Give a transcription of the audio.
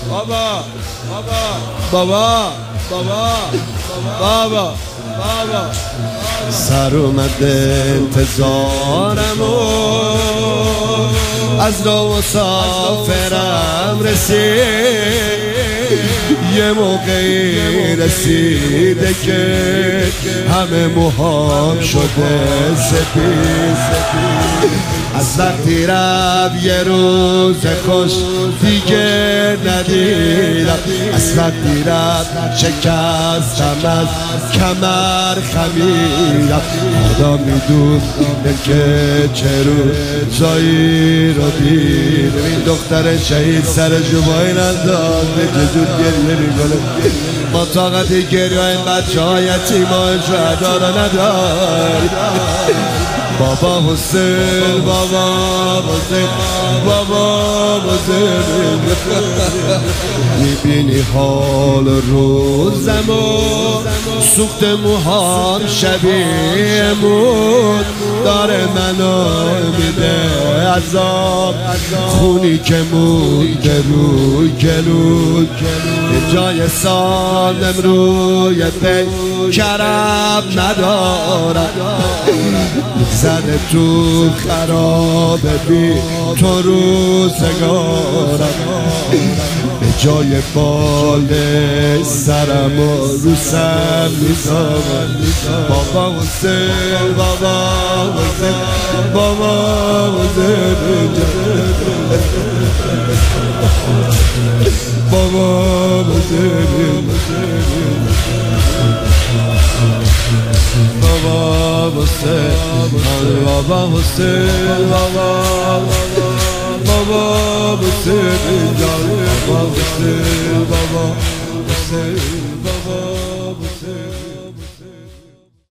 بابا بابا بابا بابا بابا سر اومده انتظارم و از راه مسافرم رسید یه موقعی رسیده که همه موهام شده سپید از وقتی رفت یه روز خوش دیگه ندیدم از وقتی رفت شکستم از کمر خمیدم خدا میدونه که چه روزایی رو دیدم این دختر شهید سر جوایی نداد به جزود گریه میکنه ما طاقتی گریه این بچه های یتیمان شهدا رو نداری بابا حسین بابا حسین بابا حسین میبینی حال روزم و سوخت موهام شبیه مون داره منو میده عذاب خونی که مونده روی گلون یه جای سالم روی پیکرم ندارم زده تو خرابه بی تو روزگارم به جای بال سرم و روسم میذارم بابا حسین بابا حسین بابا حسین بابا حسین بابا حسین بابا حسین بابا حسین بابا حسین بابا حسین